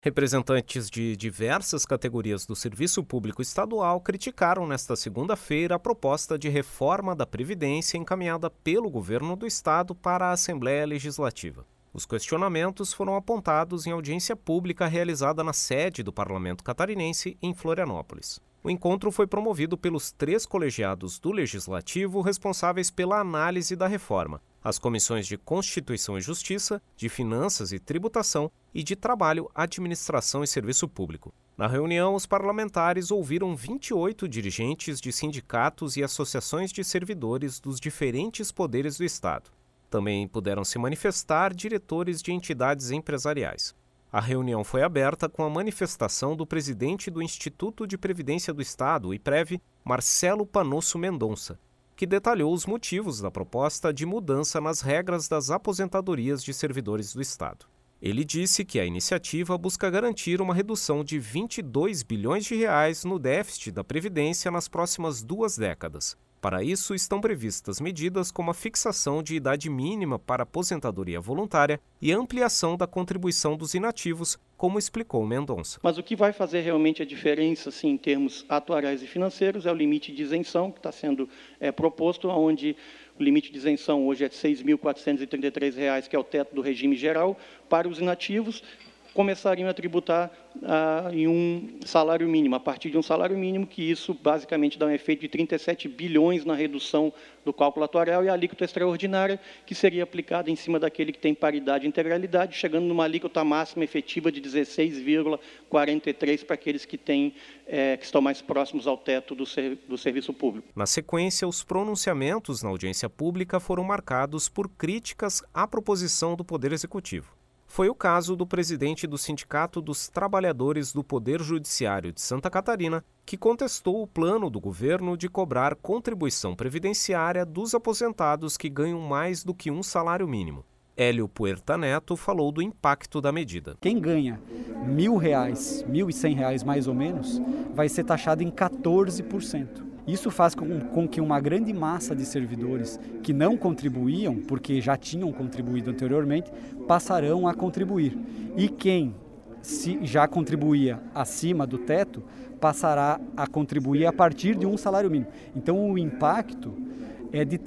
Representantes de diversas categorias do Serviço Público Estadual criticaram nesta segunda-feira a proposta de reforma da Previdência encaminhada pelo governo do estado para a Assembleia Legislativa. Os questionamentos foram apontados em audiência pública realizada na sede do Parlamento Catarinense, em Florianópolis. O encontro foi promovido pelos 3 colegiados do Legislativo responsáveis pela análise da reforma, as comissões de Constituição e Justiça, de Finanças e Tributação e de Trabalho, Administração e Serviço Público. Na reunião, os parlamentares ouviram 28 dirigentes de sindicatos e associações de servidores dos diferentes poderes do Estado. Também puderam se manifestar diretores de entidades empresariais. A reunião foi aberta com a manifestação do presidente do Instituto de Previdência do Estado, o IPREV, Marcelo Panosso Mendonça, que detalhou os motivos da proposta de mudança nas regras das aposentadorias de servidores do Estado. Ele disse que a iniciativa busca garantir uma redução de 22 bilhões de reais no déficit da Previdência nas próximas 2 décadas. Para isso, estão previstas medidas como a fixação de idade mínima para aposentadoria voluntária e a ampliação da contribuição dos inativos, como explicou Mendonça. Mas o que vai fazer realmente a diferença, assim, em termos atuariais e financeiros, é o limite de isenção que está sendo proposto, onde o limite de isenção hoje é de R$ 6.433, que é o teto do regime geral, para os inativos, começariam a tributar em um salário mínimo, a partir de um salário mínimo, que isso basicamente dá um efeito de 37 bilhões na redução do cálculo atuarial e a alíquota extraordinária, que seria aplicada em cima daquele que tem paridade e integralidade, chegando numa alíquota máxima efetiva de 16,43 para aqueles que estão mais próximos ao teto do serviço público. Na sequência, os pronunciamentos na audiência pública foram marcados por críticas à proposição do Poder Executivo. Foi o caso do presidente do Sindicato dos Trabalhadores do Poder Judiciário de Santa Catarina, que contestou o plano do governo de cobrar contribuição previdenciária dos aposentados que ganham mais do que um salário mínimo. Hélio Puerta Neto falou do impacto da medida. Quem ganha R$ 1.000, R$ 1.100 mais ou menos, vai ser taxado em 14%. Isso faz com que uma grande massa de servidores que não contribuíam, porque já tinham contribuído anteriormente, passarão a contribuir. E quem já contribuía acima do teto, passará a contribuir a partir de um salário mínimo. Então o impacto é de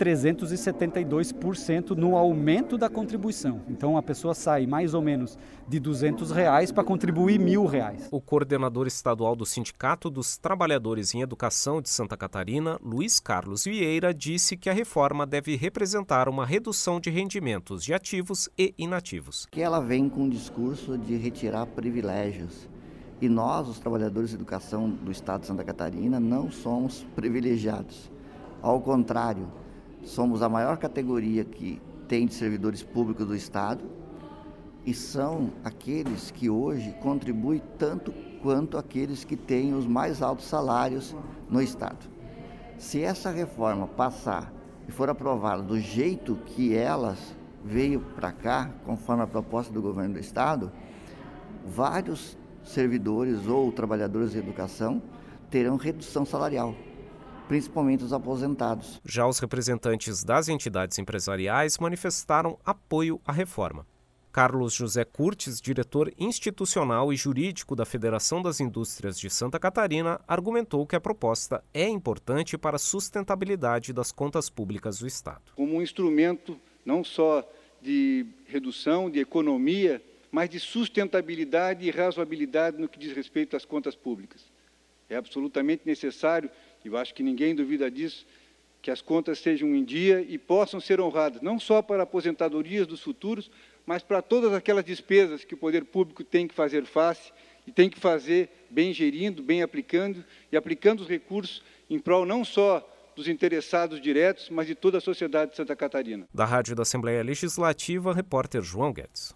372% no aumento da contribuição. Então a pessoa sai mais ou menos de R$ 200 para contribuir R$ 1.000. O coordenador estadual do Sindicato dos Trabalhadores em Educação de Santa Catarina, Luiz Carlos Vieira, disse que a reforma deve representar uma redução de rendimentos de ativos e inativos. Que ela vem com um discurso de retirar privilégios. E nós, os trabalhadores de educação do estado de Santa Catarina, não somos privilegiados. Ao contrário, somos a maior categoria que tem de servidores públicos do Estado e são aqueles que hoje contribuem tanto quanto aqueles que têm os mais altos salários no Estado. Se essa reforma passar e for aprovada do jeito que elas veio para cá, conforme a proposta do governo do Estado, vários servidores ou trabalhadores de educação terão redução salarial, principalmente os aposentados. Já os representantes das entidades empresariais manifestaram apoio à reforma. Carlos José Curtis, diretor institucional e jurídico da Federação das Indústrias de Santa Catarina, argumentou que a proposta é importante para a sustentabilidade das contas públicas do Estado. Como um instrumento não só de redução, de economia, mas de sustentabilidade e razoabilidade no que diz respeito às contas públicas. É absolutamente necessário, e eu acho que ninguém duvida disso, que as contas sejam em dia e possam ser honradas, não só para aposentadorias dos futuros, mas para todas aquelas despesas que o poder público tem que fazer face e tem que fazer bem gerindo, bem aplicando e aplicando os recursos em prol não só dos interessados diretos, mas de toda a sociedade de Santa Catarina. Da Rádio da Assembleia Legislativa, repórter João Guedes.